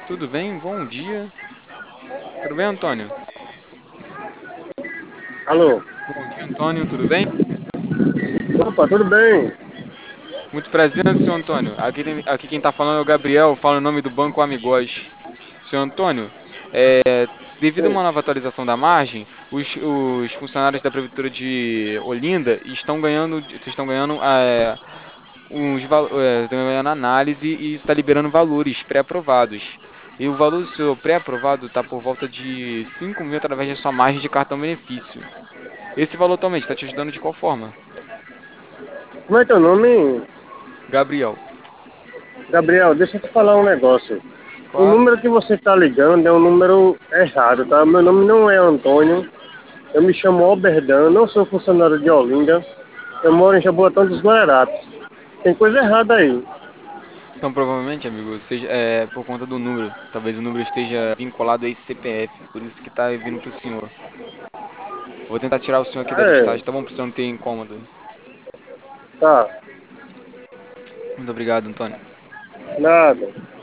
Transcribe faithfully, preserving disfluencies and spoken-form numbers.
Tudo bem? Bom dia. Tudo bem, Antônio? Alô? Bom dia, Antônio. Tudo bem? Opa, tudo bem? Muito prazer, senhor Antônio. Aqui, tem- aqui quem está falando é o Gabriel, fala o nome do Banco Amigos. Senhor Antônio, é, devido a Sim. uma nova atualização da margem, os, os funcionários da Prefeitura de Olinda estão ganhando, vocês estão ganhando, é, uns, val- é, estão ganhando análise e está liberando valores pré-aprovados. E o valor do seu pré-aprovado está por volta de cinco mil através da sua margem de cartão benefício. Esse valor atualmente está te ajudando de qual forma? Como é teu nome? Gabriel. Gabriel, deixa eu te falar um negócio. O Claro. número que você está ligando é um número errado, tá? Meu nome não é Antônio. Eu me chamo Alberdan, não sou funcionário de Olinda. Eu moro em Jaboatão dos Guararapes. Tem coisa errada aí. Então, provavelmente, amigo, seja é, por conta do número. Talvez o número esteja vinculado a esse C P F, por isso que está vindo para o senhor. Vou tentar tirar o senhor aqui da É, listagem, tá bom? Para o senhor não ter incômodo. tá. Muito obrigado, Antônio. Nada.